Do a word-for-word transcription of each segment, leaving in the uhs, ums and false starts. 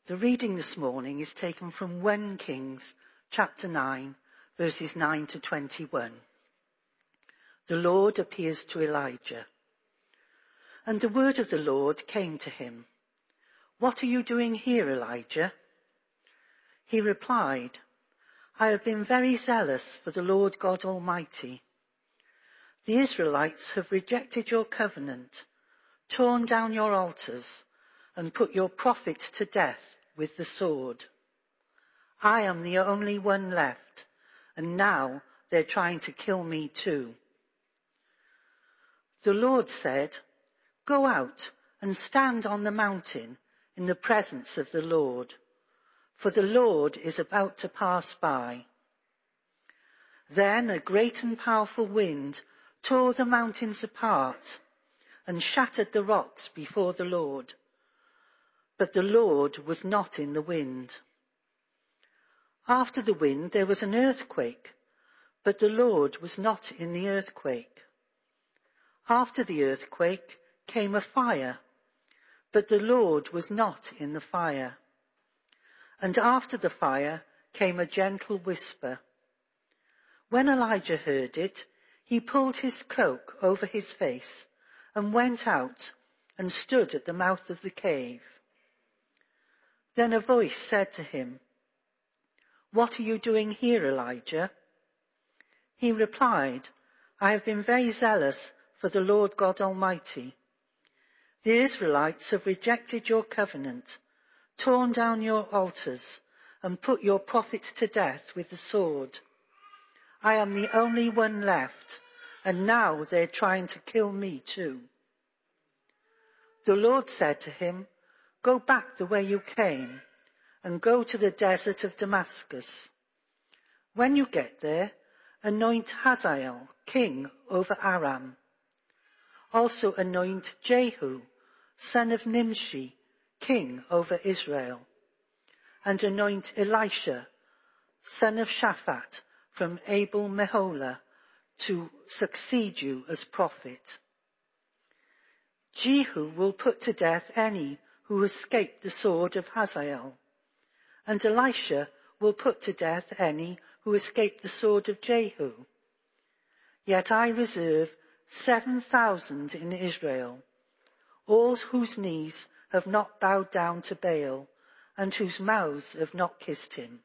The reading this morning is taken from First Kings chapter nine, verses nine to twenty-one. The Lord appears to Elijah. And the word of the Lord came to him. What are you doing here, Elijah? He replied, I have been very zealous for the Lord God Almighty. The Israelites have rejected your covenant, torn down your altars, and put your prophets to death with the sword. I am the only one left, and now they're trying to kill me too. The Lord said, Go out and stand on the mountain in the presence of the Lord, for the Lord is about to pass by. Then a great and powerful wind tore the mountains apart and shattered the rocks before the Lord. But the Lord was not in the wind. After the wind there was an earthquake, but the Lord was not in the earthquake. After the earthquake came a fire, but the Lord was not in the fire. And after the fire came a gentle whisper. When Elijah heard it, he pulled his cloak over his face and went out and stood at the mouth of the cave. Then a voice said to him, What are you doing here, Elijah? He replied, I have been very zealous for the Lord God Almighty. The Israelites have rejected your covenant, torn down your altars, and put your prophets to death with the sword. I am the only one left, and now they're trying to kill me too. The Lord said to him, Go back the way you came, and go to the desert of Damascus. When you get there, anoint Hazael king over Aram. Also anoint Jehu, son of Nimshi, king over Israel. And anoint Elisha, son of Shaphat, from Abel Meholah, to succeed you as prophet. Jehu will put to death any who escaped the sword of Hazael, and Elisha will put to death any who escaped the sword of Jehu. Yet I reserve seven thousand in Israel, all whose knees have not bowed down to Baal, and whose mouths have not kissed him.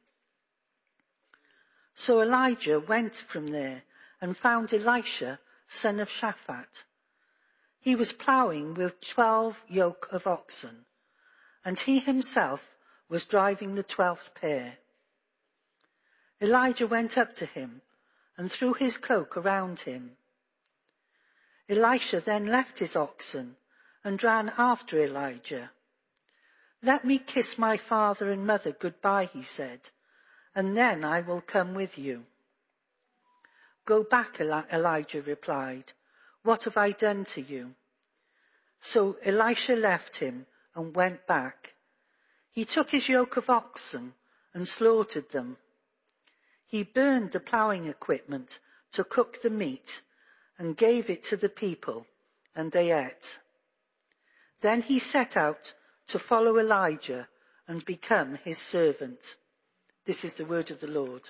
So Elijah went from there and found Elisha, son of Shaphat. He was ploughing with twelve yoke of oxen, and he himself was driving the twelfth pair. Elijah went up to him and threw his cloak around him. Elisha then left his oxen and ran after Elijah. Let me kiss my father and mother goodbye, he said, and then I will come with you. Go back, Eli- Elijah replied. What have I done to you? So Elisha left him and went back. He took his yoke of oxen and slaughtered them. He burned the ploughing equipment to cook the meat and gave it to the people, and they ate. Then he set out to follow Elijah and become his servant. This is the word of the Lord.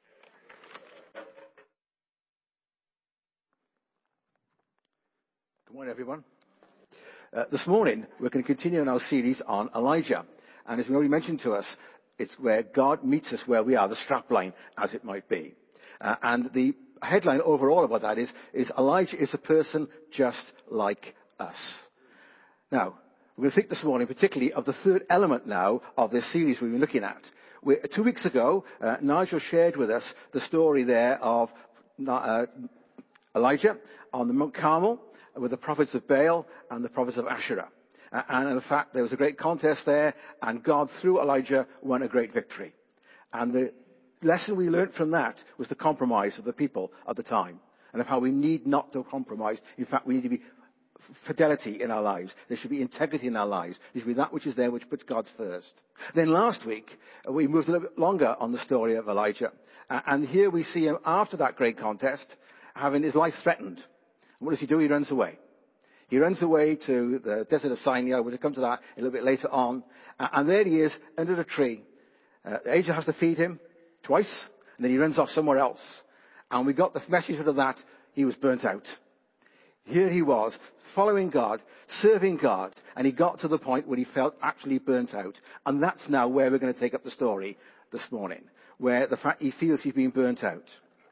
Good morning, everyone. Uh, this morning, we're going to continue in our series on Elijah. And as we already mentioned to us, it's where God meets us where we are, the strapline, as it might be. Uh, and the headline overall about that is, is Elijah is a person just like us. Now, we're going to think this morning particularly of the third element now of this series we've been looking at. We, two weeks ago, uh, Nigel shared with us the story there of uh, Elijah on the Mount Carmel with the prophets of Baal and the prophets of Asherah. Uh, and in fact, there was a great contest there, and God, through Elijah, won a great victory. And the lesson we learned from that was the compromise of the people at the time, and of how we need not to compromise. In fact, we need to be fidelity in our lives. There should be integrity in our lives. There should be that which is there which puts God first. Then last week, uh, we moved a little bit longer on the story of Elijah. Uh, and here we see him after that great contest, having his life threatened. And what does he do? He runs away. He runs away to the desert of Sinai. We'll come to that a little bit later on. And there he is under the tree. Uh, the angel has to feed him twice, and then he runs off somewhere else. And we got the message out of that. He was burnt out. Here he was, following God, serving God, and he got to the point where he felt actually burnt out. And that's now where we're going to take up the story this morning, where the fact he feels he's been burnt out.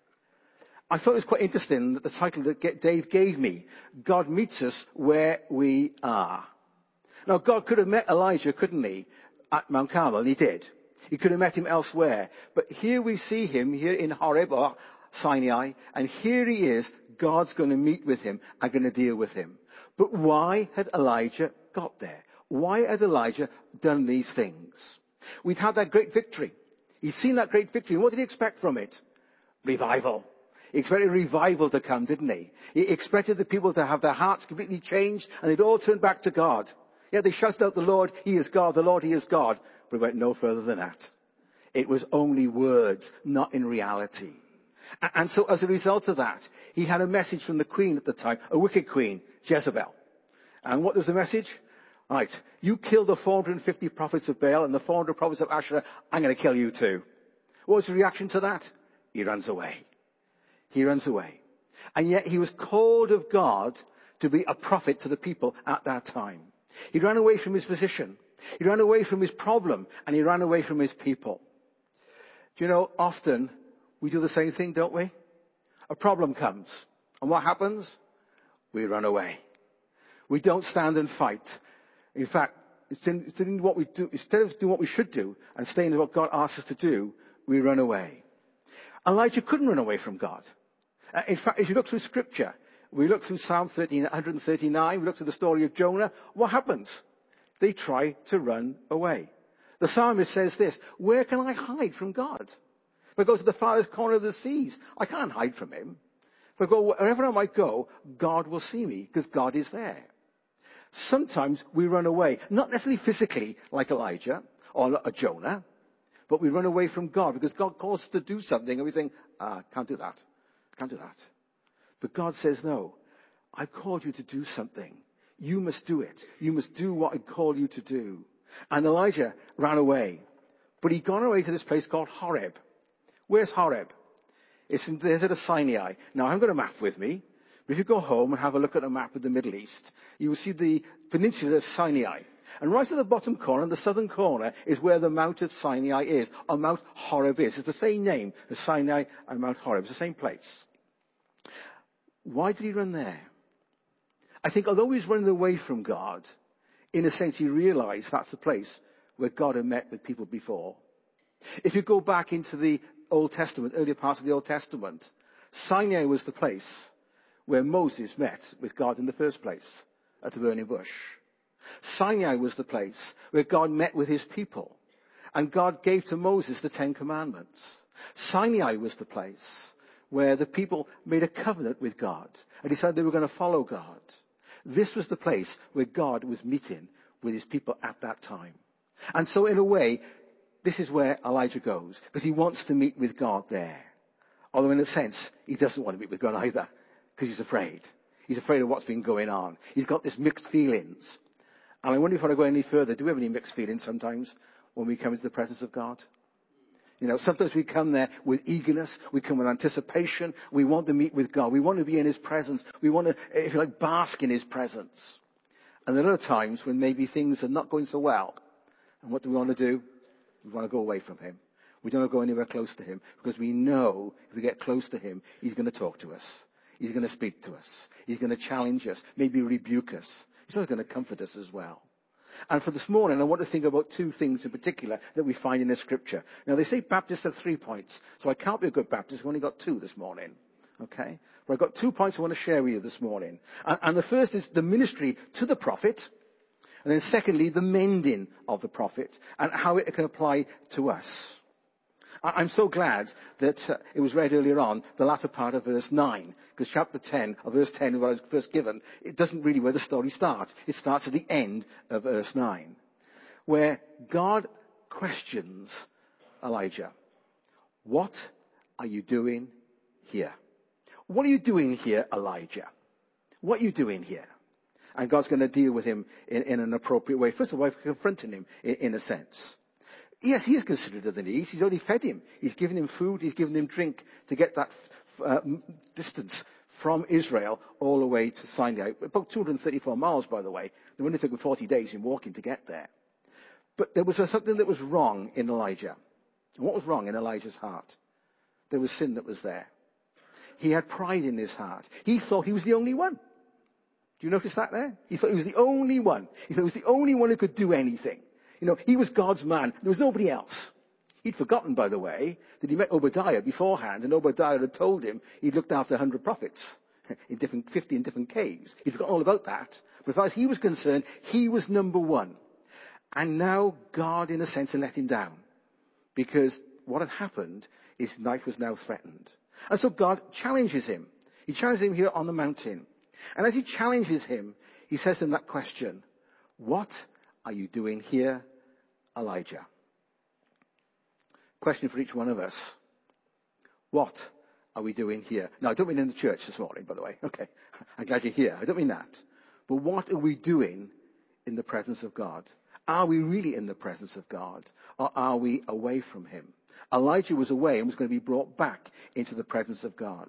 I thought it was quite interesting that the title that Dave gave me, God Meets Us Where We Are. Now, God could have met Elijah, couldn't he, at Mount Carmel, and he did. He could have met him elsewhere. But here we see him, here in Horeb, or Sinai, and here he is, God's going to meet with him and going to deal with him. But why had Elijah got there? Why had Elijah done these things? We'd had that great victory. He'd seen that great victory, and what did he expect from it? Revival. He expected revival to come, didn't he? He expected the people to have their hearts completely changed and they'd all turn back to God. Yeah, they shouted out, the Lord, He is God, the Lord, He is God. But it went no further than that. It was only words, not in reality. And so as a result of that, he had a message from the queen at the time, a wicked queen, Jezebel. And what was the message? Right, you killed the four hundred fifty prophets of Baal and the four hundred prophets of Asherah, I'm going to kill you too. What was the reaction to that? He runs away. He runs away. And yet he was called of God to be a prophet to the people at that time. He ran away from his position. He ran away from his problem, and he ran away from his people. Do you know, often we do the same thing, don't we? A problem comes. And what happens? We run away. We don't stand and fight. In fact, instead of doing what we do, instead of doing what we should do and staying in what God asks us to do, we run away. Elijah couldn't run away from God. Uh, in fact, if you look through Scripture, we look through Psalm one thirty-nine, we look through the story of Jonah, what happens? They try to run away. The psalmist says this, where can I hide from God? If I go to the farthest corner of the seas, I can't hide from him. If I go wherever I might go, God will see me because God is there. Sometimes we run away, not necessarily physically like Elijah or Jonah, but we run away from God because God calls us to do something and we think, ah, can't do that. Can't do that. But God says, no, I've called you to do something. You must do it. You must do what I call you to do. And Elijah ran away. But he'd gone away to this place called Horeb. Where's Horeb? It's in the desert of Sinai. Now, I haven't got a map with me. But if you go home and have a look at a map of the Middle East, you will see the peninsula of Sinai. And right at the bottom corner, in the southern corner, is where the Mount of Sinai is, or Mount Horeb is. It's the same name as Sinai and Mount Horeb. It's the same place. Why did he run there? I think although he was running away from God, in a sense he realized that's the place where God had met with people before. If you go back into the Old Testament, earlier parts of the Old Testament, Sinai was the place where Moses met with God in the first place, at the burning bush. Sinai was the place where God met with his people, and God gave to Moses the Ten Commandments. Sinai was the place where the people made a covenant with God and decided they were going to follow God. This was the place where God was meeting with his people at that time. And so in a way, this is where Elijah goes, because he wants to meet with God there. Although in a sense, he doesn't want to meet with God either, because he's afraid. He's afraid of what's been going on. He's got this mixed feelings. And I wonder if I go any further, do we have any mixed feelings sometimes when we come into the presence of God? You know, sometimes we come there with eagerness, we come with anticipation, we want to meet with God, we want to be in his presence, we want to, if you like, bask in his presence. And there are times when maybe things are not going so well. And what do we want to do? We want to go away from him. We don't want to go anywhere close to him, because we know if we get close to him, he's going to talk to us. He's going to speak to us. He's going to challenge us, maybe rebuke us. He's not going to comfort us as well. And for this morning, I want to think about two things in particular that we find in the scripture. Now, they say Baptists have three points, so I can't be a good Baptist. I've only got two this morning. Okay? But I've got two points I want to share with you this morning. And, and the first is the ministry to the prophet. And then secondly, the mending of the prophet and how it can apply to us. I'm so glad that uh, it was read earlier on, the latter part of verse nine, because chapter ten, or verse ten, what I was first given, it doesn't really where the story starts. It starts at the end of verse nine, where God questions Elijah. What are you doing here? What are you doing here, Elijah? What are you doing here? And God's going to deal with him in, in an appropriate way. First of all, confronting him in, in a sense. Yes, he is considerate of the needs. He's already fed him. He's given him food. He's given him drink to get that uh, distance from Israel all the way to Sinai. About two hundred thirty-four miles, by the way. It only took him forty days in walking to get there. But there was something that was wrong in Elijah. And what was wrong in Elijah's heart? There was sin that was there. He had pride in his heart. He thought he was the only one. Do you notice that there? He thought he was the only one. He thought he was the only one who could do anything. You know, he was God's man. There was nobody else. He'd forgotten, by the way, that he met Obadiah beforehand, and Obadiah had told him he'd looked after one hundred prophets in different, fifty in different caves. He'd forgotten all about that. But as far as he was concerned, he was number one. And now God, in a sense, had let him down. Because what had happened, his life was now threatened. And so God challenges him. He challenges him here on the mountain. And as he challenges him, he says to him that question, what are you doing here, Elijah? Question for each one of us. What are we doing here? Now, I don't mean in the church this morning, by the way. Okay. I'm glad you're here. I don't mean that. But what are we doing in the presence of God? Are we really in the presence of God? Or are we away from him? Elijah was away and was going to be brought back into the presence of God.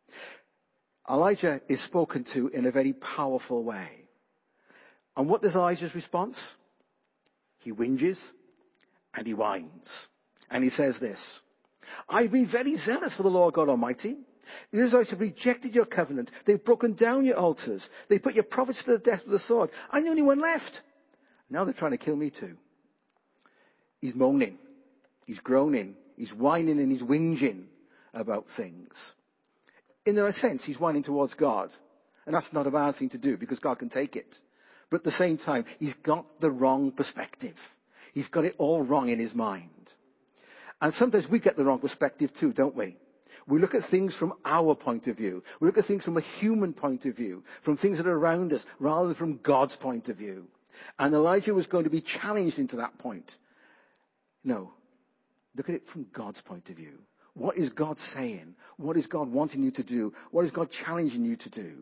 Elijah is spoken to in a very powerful way. And what is Elijah's response? He whinges and he whines. And he says this, I've been very zealous for the Lord God Almighty. The Israelites have rejected your covenant. They've broken down your altars. They've put your prophets to the death with the sword. I'm the only one left. Now they're trying to kill me too. He's moaning. He's groaning. He's whining and he's whinging about things. In a sense, he's whining towards God. And that's not a bad thing to do because God can take it. But at the same time, he's got the wrong perspective. He's got it all wrong in his mind. And sometimes we get the wrong perspective too, don't we? We look at things from our point of view. We look at things from a human point of view, from things that are around us, rather than from God's point of view. And Elijah was going to be challenged into that point. No. Look at it from God's point of view. What is God saying? What is God wanting you to do? What is God challenging you to do?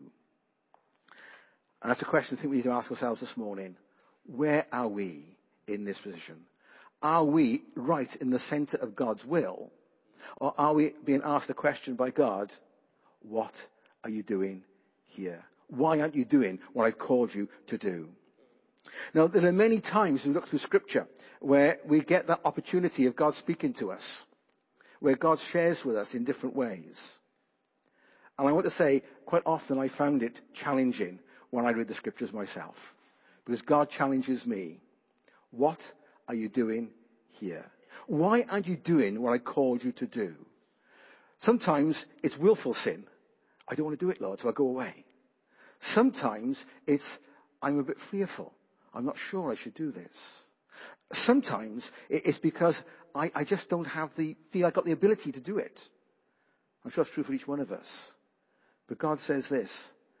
And that's a question I think we need to ask ourselves this morning. Where are we in this position? Are we right in the center of God's will? Or are we being asked a question by God, what are you doing here? Why aren't you doing what I've called you to do? Now, there are many times we look through Scripture where we get that opportunity of God speaking to us, where God shares with us in different ways. And I want to say, quite often I found it challenging when I read the Scriptures myself, because God challenges me. What are you doing here? Why aren't you doing what I called you to do? Sometimes it's willful sin. I don't want to do it, Lord, so I go away. Sometimes it's, I'm a bit fearful. I'm not sure I should do this. Sometimes it's because I, I just don't have the, feel I've got the ability to do it. I'm sure it's true for each one of us. But God says this,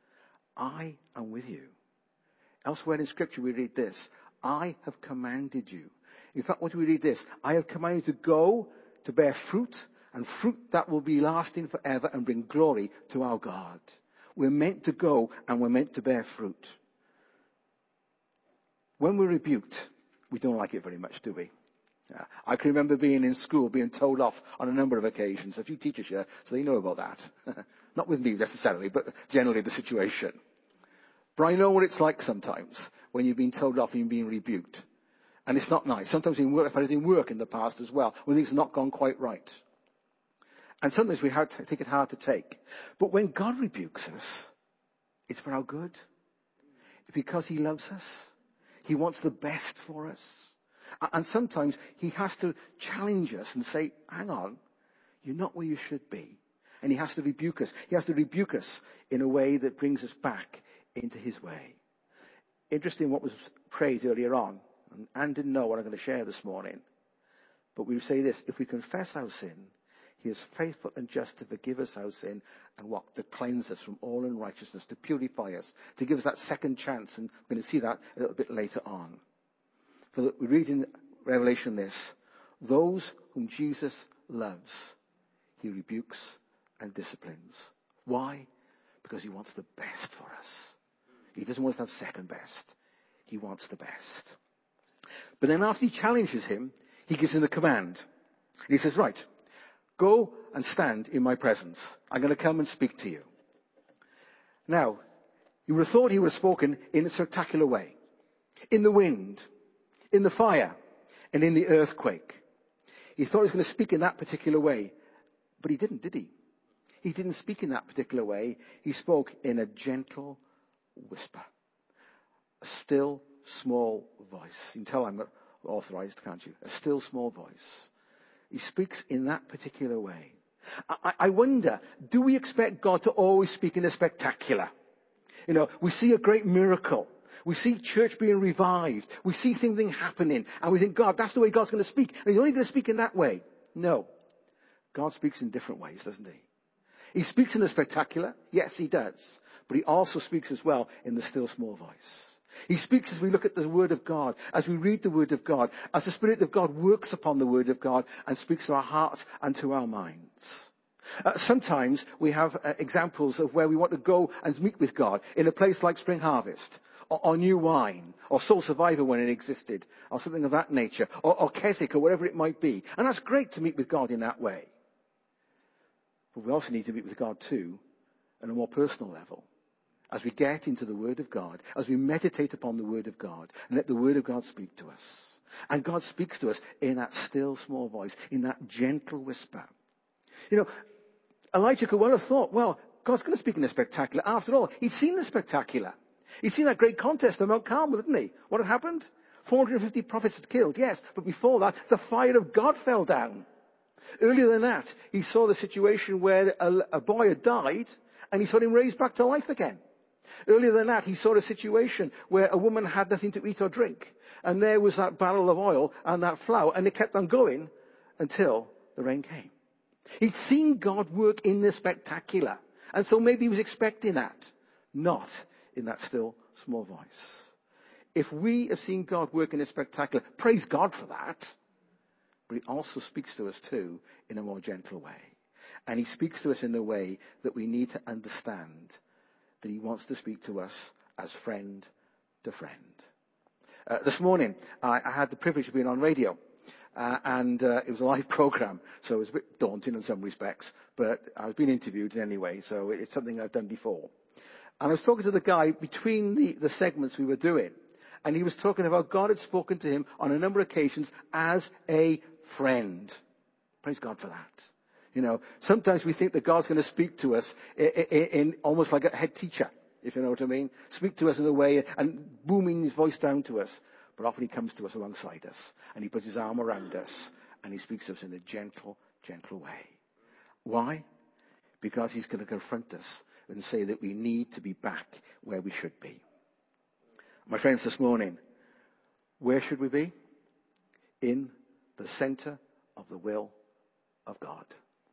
I am with you. Elsewhere in Scripture we read this, I have commanded you. In fact, what do we read this? I have commanded you to go to bear fruit, and fruit that will be lasting forever and bring glory to our God. We're meant to go and we're meant to bear fruit. When we're rebuked, we don't like it very much, do we? Yeah. I can remember being in school, being told off on a number of occasions. A few teachers here, so they know about that. Not with me necessarily, but generally the situation. But I know what it's like sometimes when you've been told off and you've been rebuked. And it's not nice. Sometimes in work, I've had it in work in the past as well, when things have not gone quite right. And sometimes we have to take it hard to take. But when God rebukes us, it's for our good. Because he loves us. He wants the best for us. And sometimes he has to challenge us and say, hang on, you're not where you should be. And he has to rebuke us. He has to rebuke us in a way that brings us back into his way. Interesting what was prayed earlier on. And Anne didn't know what I'm going to share this morning. But we say this, if we confess our sin, he is faithful and just to forgive us our sin and what? To cleanse us from all unrighteousness, to purify us, to give us that second chance. And we're going to see that a little bit later on. For we read in Revelation this, those whom Jesus loves, he rebukes and disciplines. Why? Because he wants the best for us. He doesn't want us to have second best. He wants the best. But then after he challenges him, he gives him the command. He says, right, go and stand in my presence. I'm going to come and speak to you. Now, you would have thought he would have spoken in a spectacular way. In the wind, in the fire, and in the earthquake. He thought he was going to speak in that particular way. But he didn't, did he? He didn't speak in that particular way. He spoke in a gentle whisper. A still, small voice. You can tell I'm authorized, can't you? A still, small voice. He speaks in that particular way. I, I wonder, do we expect God to always speak in the spectacular? You know, we see a great miracle. We see church being revived. We see things happening. And we think, God, that's the way God's going to speak. And he's only going to speak in that way. No. God speaks in different ways, doesn't he? He speaks in the spectacular. Yes, he does. But he also speaks as well in the still small voice. He speaks as we look at the Word of God, as we read the Word of God, as the Spirit of God works upon the Word of God and speaks to our hearts and to our minds. Uh, sometimes we have uh, examples of where we want to go and meet with God in a place like Spring Harvest, or, or New Wine, or Soul Survivor when it existed, or something of that nature, or, or Keswick, or whatever it might be. And that's great to meet with God in that way. But we also need to meet with God too, on a more personal level. As we get into the Word of God, as we meditate upon the Word of God, and let the Word of God speak to us. And God speaks to us in that still small voice, in that gentle whisper. You know, Elijah could well have thought, well, God's going to speak in the spectacular. After all, he'd seen the spectacular. He'd seen that great contest at Mount Carmel, didn't he? What had happened? four hundred fifty prophets had killed, yes. But before that, the fire of God fell down. Earlier than that, he saw the situation where a, a boy had died, and he saw him raised back to life again. Earlier than that, he saw a situation where a woman had nothing to eat or drink. And there was that barrel of oil and that flour, and it kept on going until the rain came. He'd seen God work in the spectacular. And so maybe he was expecting that, not in that still small voice. If we have seen God work in the spectacular, praise God for that. But he also speaks to us too in a more gentle way. And he speaks to us in a way that we need to understand that he wants to speak to us as friend to friend. Uh, this morning, I, I had the privilege of being on radio. Uh, and uh, it was a live program, so it was a bit daunting in some respects. But I was being interviewed anyway, so it's something I've done before. And I was talking to the guy between the, the segments we were doing. And he was talking about God had spoken to him on a number of occasions as a friend. Praise God for that. You know, sometimes we think that God's going to speak to us in, in, in almost like a head teacher, if you know what I mean. Speak to us in a way and booming his voice down to us. But often he comes to us alongside us and he puts his arm around us and he speaks to us in a gentle, gentle way. Why? Because he's going to confront us and say that we need to be back where we should be. My friends, this morning, where should we be? In the center of the will of God.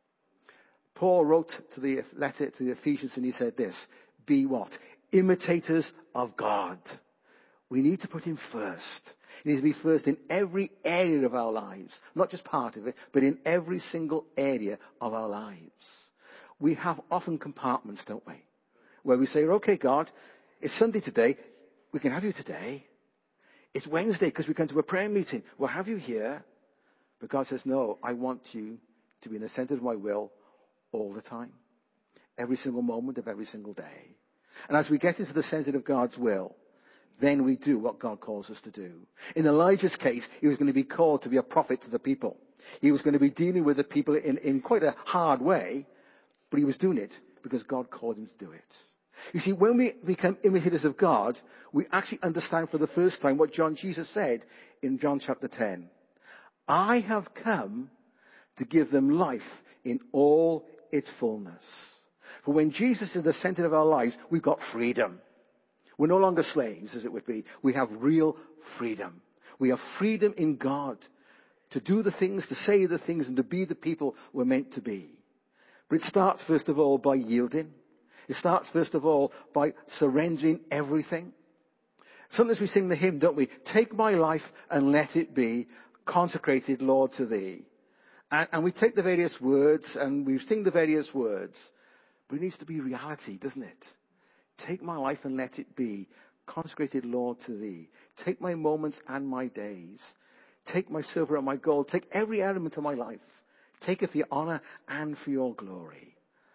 Paul wrote to the letter to the Ephesians and he said this, be what? Imitators of God. We need to put him first. He needs to be first in every area of our lives. Not just part of it, but in every single area of our lives. We have often compartments, don't we? Where we say, okay, God, it's Sunday today. We can have you today. It's Wednesday because we come to a prayer meeting. We'll have you here. But God says, no, I want you to be in the center of my will all the time. Every single moment of every single day. And as we get into the center of God's will, then we do what God calls us to do. In Elijah's case, he was going to be called to be a prophet to the people. He was going to be dealing with the people in, in quite a hard way, but he was doing it because God called him to do it. You see, when we become imitators of God, we actually understand for the first time what John Jesus said in John chapter ten. I have come to give them life in all its fullness. For when Jesus is the center of our lives, we've got freedom. We're no longer slaves, as it would be. We have real freedom. We have freedom in God to do the things, to say the things, and to be the people we're meant to be. But it starts, first of all, by yielding. It starts, first of all, by surrendering everything. Sometimes we sing the hymn, don't we? Take my life and let it be consecrated, Lord, to thee. And, and we take the various words and we sing the various words. But it needs to be reality, doesn't it? Take my life and let it be consecrated, Lord, to thee. Take my moments and my days. Take my silver and my gold. Take every element of my life. Take it for your honor and for your glory.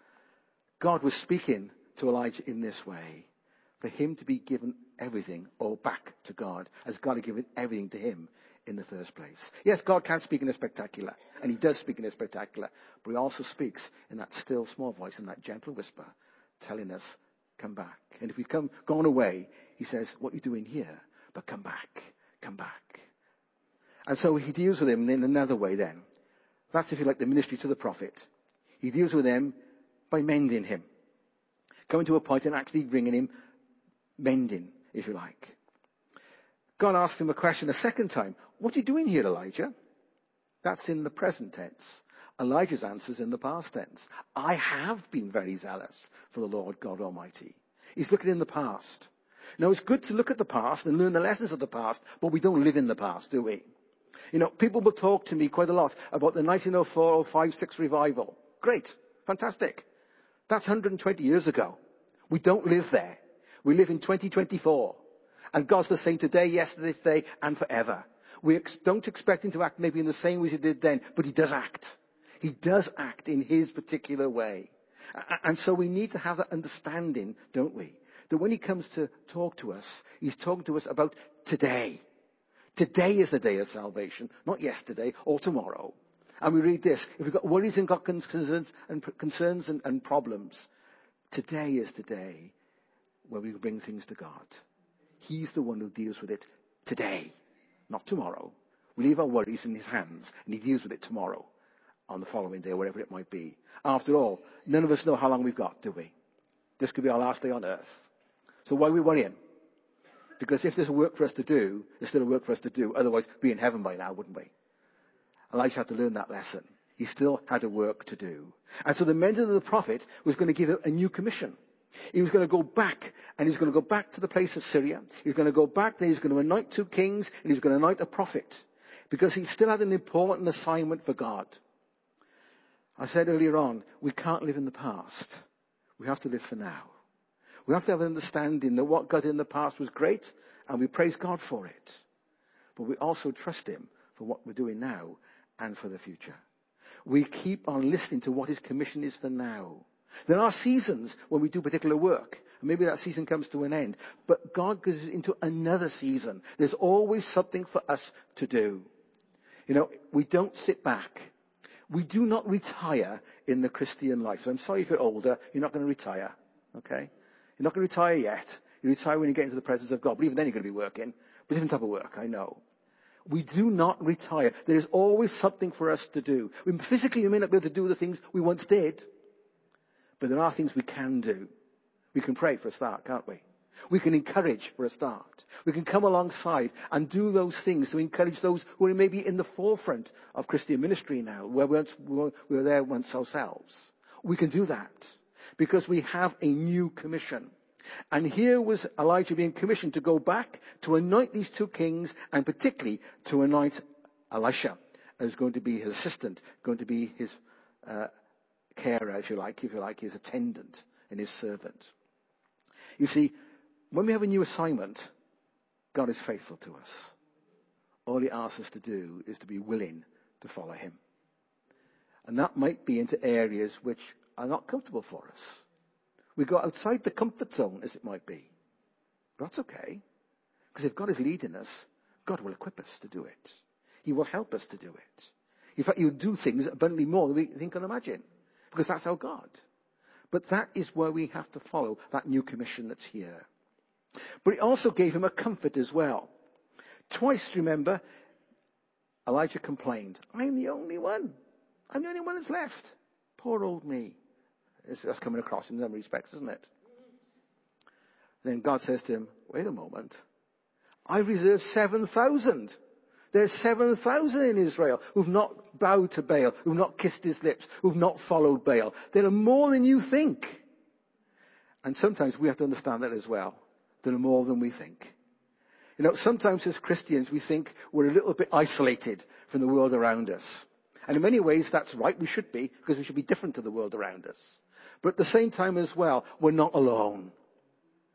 God was speaking to Elijah in this way, for him to be given everything all back to God, as God had given everything to him in the first place. Yes, God can speak in the spectacular, and he does speak in the spectacular, but he also speaks in that still small voice, in that gentle whisper, telling us, come back. And if we've come, gone away, he says, what are you doing here? But come back, come back. And so he deals with him in another way then. That's, if you like, the ministry to the prophet. He deals with him by mending him. Coming to a point and actually bringing him mending, if you like. God asked him a question a second time. What are you doing here, Elijah? That's in the present tense. Elijah's answer is in the past tense. I have been very zealous for the Lord God Almighty. He's looking in the past. Now, it's good to look at the past and learn the lessons of the past, but we don't live in the past, do we? You know, people will talk to me quite a lot about the nineteen oh four oh five six revival. Great. Fantastic. That's one hundred twenty years ago. We don't live there. We live in twenty twenty-four. And God's the same today, yesterday, today, and forever. We ex- don't expect him to act maybe in the same way as he did then, but he does act. He does act in his particular way. A- and so we need to have that understanding, don't we? That when he comes to talk to us, he's talking to us about today. Today is the day of salvation, not yesterday or tomorrow. And we read this. If we've got worries and got concerns and, concerns and, and problems, today is the day where we bring things to God. He's the one who deals with it today, not tomorrow. We leave our worries in his hands, and he deals with it tomorrow, on the following day, wherever it might be. After all, none of us know how long we've got, do we? This could be our last day on earth. So why are we worrying? Because if there's a work for us to do, there's still a work for us to do. Otherwise, we'd be in heaven by now, wouldn't we? Elijah had to learn that lesson. He still had a work to do. And so the mending of the prophet was going to give him a new commission. He was going to go back, and he was going to go back to the place of Syria. He was going to go back there, he was going to anoint two kings, and he was going to anoint a prophet. Because he still had an important assignment for God. I said earlier on, we can't live in the past. We have to live for now. We have to have an understanding that what God did in the past was great, and we praise God for it. But we also trust him for what we're doing now and for the future. We keep on listening to what his commission is for now. There are seasons when we do particular work, and maybe that season comes to an end. But God goes into another season. There's always something for us to do. You know, we don't sit back. We do not retire in the Christian life. So I'm sorry if you're older, you're not going to retire. Okay? You're not going to retire yet. You retire when you get into the presence of God. But even then you're going to be working. But different type of work, I know. We do not retire. There is always something for us to do. I mean, physically, we may not be able to do the things we once did. But there are things we can do. We can pray for a start, can't we? We can encourage for a start. We can come alongside and do those things to encourage those who are maybe in the forefront of Christian ministry now, where we were, we were there once ourselves. We can do that because we have a new commission. And here was Elijah being commissioned to go back to anoint these two kings, and particularly to anoint Elisha, who's going to be his assistant, going to be his uh, carer, if you like, if you like, his attendant and his servant. You see, when we have a new assignment, God is faithful to us. All he asks us to do is to be willing to follow him. And that might be into areas which are not comfortable for us. We go outside the comfort zone, as it might be. But that's okay. Because if God is leading us, God will equip us to do it. He will help us to do it. In fact, he'll do things abundantly more than we think and imagine. Because that's our God. But that is where we have to follow that new commission that's here. But he also gave him a comfort as well. Twice, remember, Elijah complained, I'm the only one. I'm the only one that's left. Poor old me. That's coming across in some respects, isn't it? Then God says to him, wait a moment. I reserved seven thousand. There's seven thousand in Israel who've not bowed to Baal, who've not kissed his lips, who've not followed Baal. There are more than you think. And sometimes we have to understand that as well. There are more than we think. You know, sometimes as Christians we think we're a little bit isolated from the world around us. And in many ways that's right, we should be, because we should be different to the world around us. But at the same time as well, we're not alone.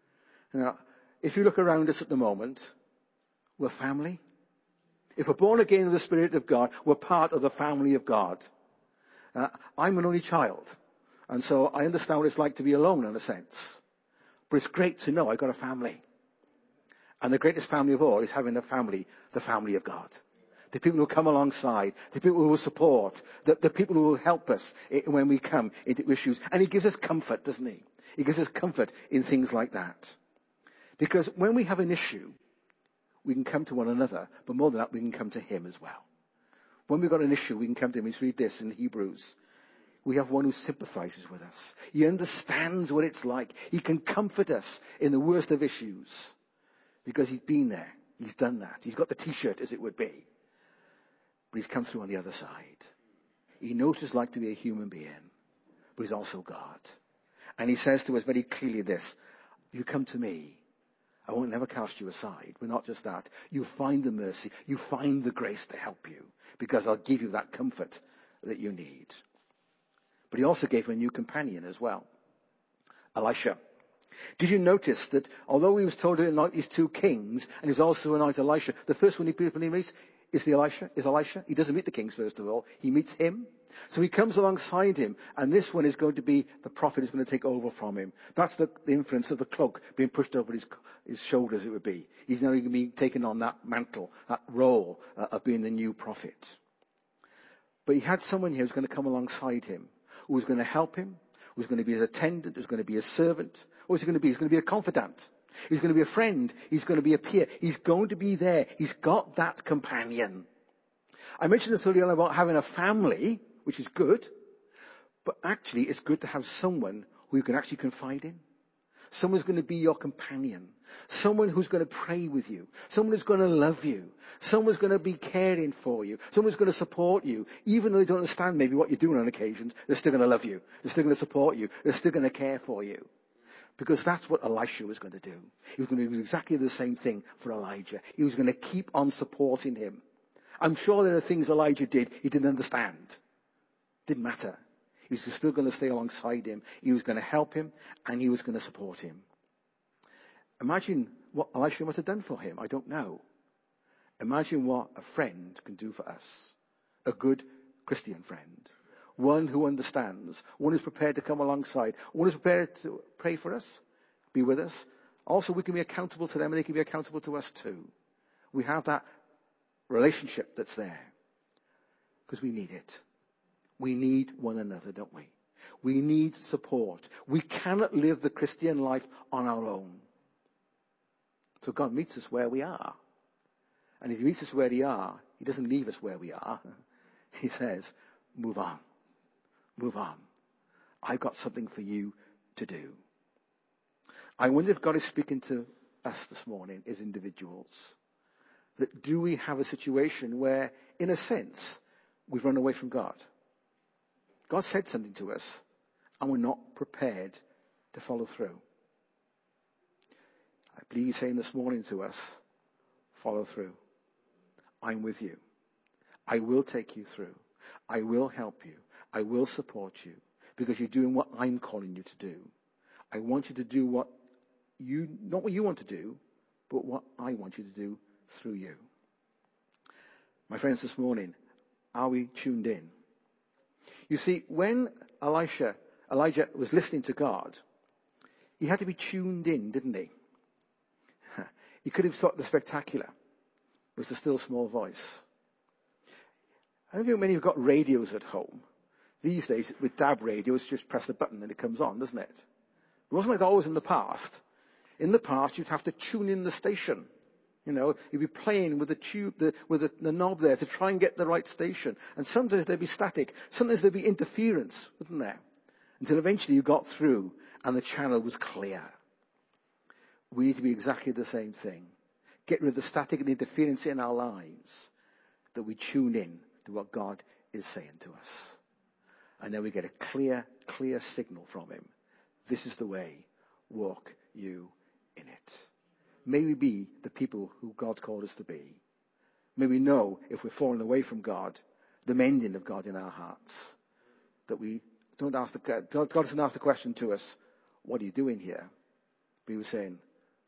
Now, if you look around us at the moment, we're family. If we're born again of the Spirit of God, we're part of the family of God. Uh, I'm an only child, and so I understand what it's like to be alone in a sense. But it's great to know I've got a family. And the greatest family of all is having a family, the family of God. The people who come alongside, the people who will support, the, the people who will help us when we come into issues. And he gives us comfort, doesn't he? He gives us comfort in things like that. Because when we have an issue, we can come to one another, but more than that, we can come to him as well. When we've got an issue, we can come to him. Let's read this in Hebrews. We have one who sympathizes with us. He understands what it's like. He can comfort us in the worst of issues. Because he's been there. He's done that. He's got the t-shirt, as it would be. But he's come through on the other side. He knows what it's like to be a human being. But he's also God. And he says to us very clearly this. You come to me. I won't never cast you aside. But not just that. You find the mercy. You find the grace to help you. Because I'll give you that comfort that you need. But he also gave him a new companion as well. Elisha. Did you notice that although he was told to anoint these two kings, and he's also to anoint Elisha, the first one he people he meets is the Elisha, is Elisha. He doesn't meet the kings first of all. He meets him. So he comes alongside him, and this one is going to be the prophet who's going to take over from him. That's the, the influence of the cloak being pushed over his, his shoulders, it would be. He's now going to be taking on that mantle, that role uh, of being the new prophet. But he had someone here who's going to come alongside him, who was going to help him, who's going to be his attendant, who's going to be his servant. What's he going to be? He's going to be a confidant. He's going to be a friend. He's going to be a peer. He's going to be there. He's got that companion. I mentioned this earlier on about having a family, which is good. But actually, it's good to have someone who you can actually confide in. Someone's going to be your companion. Someone who's going to pray with you. Someone who's going to love you. Someone's going to be caring for you. Someone's going to support you. Even though they don't understand maybe what you're doing on occasions, they're still going to love you. They're still going to support you. They're still going to care for you. Because that's what Elisha was going to do. He was going to do exactly the same thing for Elijah. He was going to keep on supporting him. I'm sure there are things Elijah did he didn't understand. Didn't matter. He was still going to stay alongside him. He was going to help him, and he was going to support him. Imagine what Elisha must have done for him. I don't know. Imagine what a friend can do for us. A good Christian friend. One who understands. One who's prepared to come alongside. One who's prepared to pray for us. Be with us. Also, we can be accountable to them, and they can be accountable to us too. We have that relationship that's there. Because we need it. We need one another, don't we? We need support. We cannot live the Christian life on our own. So God meets us where we are. And if he meets us where we are, he doesn't leave us where we are. He says, move on. Move on. I've got something for you to do. I wonder if God is speaking to us this morning as individuals. That do we have a situation where, in a sense, we've run away from God? God said something to us, and we're not prepared to follow through. I believe he's saying this morning to us, follow through. I'm with you. I will take you through. I will help you. I will support you. Because you're doing what I'm calling you to do. I want you to do what you, not what you want to do, but what I want you to do through you. My friends, this morning, are we tuned in? You see, when Elisha, Elijah was listening to God, he had to be tuned in, didn't he? He could have thought the spectacular was the still small voice. I don't think many have got radios at home. These days, with D A B radios, just press the button and it comes on, doesn't it? It wasn't like that always in the past. In the past, you'd have to tune in the station. You know, you'd be playing with the tube, the, with the, the knob there to try and get the right station. And sometimes there'd be static. Sometimes there'd be interference, wouldn't there? Until eventually you got through and the channel was clear. We need to be exactly the same thing. Get rid of the static and the interference in our lives. That we tune in to what God is saying to us. And then we get a clear, clear signal from him. This is the way. Walk you in it. May we be the people who God called us to be. May we know, if we're falling away from God, the mending of God in our hearts. That we don't ask the, God doesn't ask the question to us, what are you doing here? But he was saying,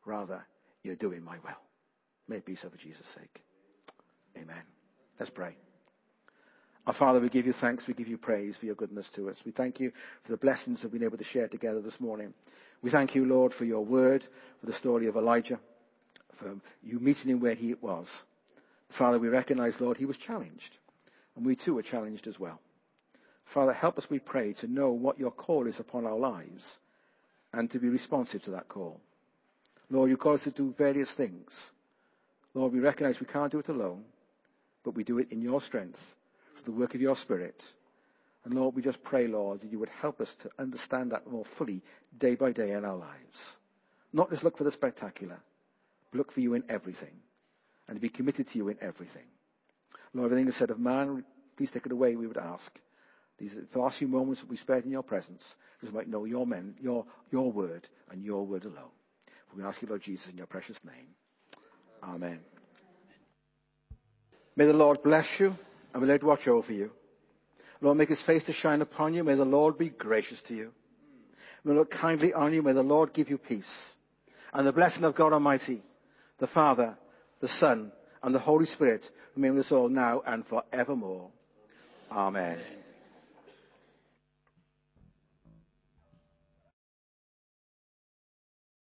Rather, you're doing my will. May it be so for Jesus' sake. Amen. Let's pray. Our Father, we give you thanks, we give you praise for your goodness to us. We thank you for the blessings that we've been able to share together this morning. We thank you, Lord, for your word, for the story of Elijah, for you meeting him where he was. Father, we recognize, Lord, he was challenged, and we too are challenged as well. Father, help us, we pray, to know what your call is upon our lives and to be responsive to that call. Lord, you call us to do various things. Lord, we recognize we can't do it alone, but we do it in your strength, for the work of your Spirit. And Lord, we just pray, Lord, that you would help us to understand that more fully day by day in our lives. Not just look for the spectacular, but look for you in everything, and to be committed to you in everything. Lord, everything is said of man, please take it away, we would ask. These are the last few moments that we spent in your presence, that we might know your men, your, your word, and your word alone. We ask you, Lord Jesus, in your precious name. Amen. May the Lord bless you, and may the Lord watch over you. Lord, make his face to shine upon you. May the Lord be gracious to you. May the Lord kindly on you. May the Lord give you peace. And the blessing of God Almighty, the Father, the Son, and the Holy Spirit remain with us all now and forevermore. Amen. Amen.